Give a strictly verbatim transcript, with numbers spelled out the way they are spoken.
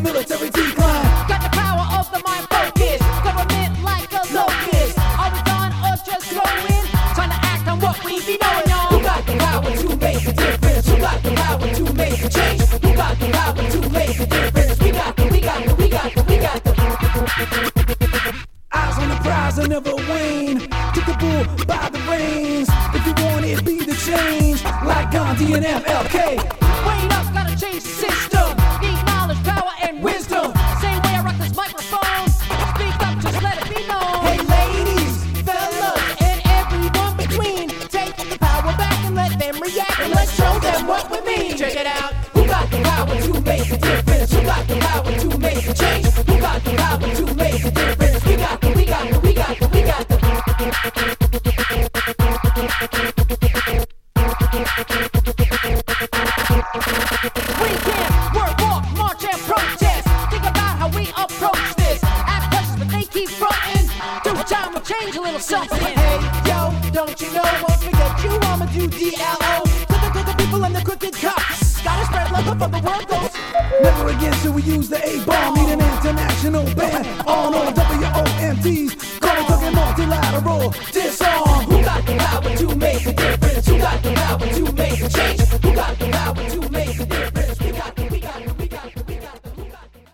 military decline. Got the power of the mind focus. Government like a locust. Are we gone or just growing? Trying to act on what we be knowing, y'all. Who got the power to make a difference? Who got the power to make a change? Who got the power to make a difference? We got the, we got the, we got the, we got the. Eyes on the prize and never wane. Took the bull by the reins. If you want it, be the change. Like Gandhi and M L K. Wait up, gotta change the system. Need knowledge, power, and wisdom. Same way I rock this microphone. Speak up, just let it be known. Hey ladies, Fellas, and everyone between. Take the power back and let them react. And let's show them what we mean. Check it out. who got the power to make a difference? Who got the power to make a change? Who got the power to make a difference? We got the, we got the, we got the, we got the. We can work, walk, march, and protest. Think about how we approach this. Ask questions, but they keep frontin'. Through time, we'll change a little something. Hey, yo, don't you know? Won't forget you, I'ma do D L O. To the crooked people and the crooked cops. Gotta spread love before the world goes. Never again should we use the A-bomb. Need an international ban on all W O M Ds. Call it talking multilateral disarm. Who got the power to make a difference? Who got the power to make a change?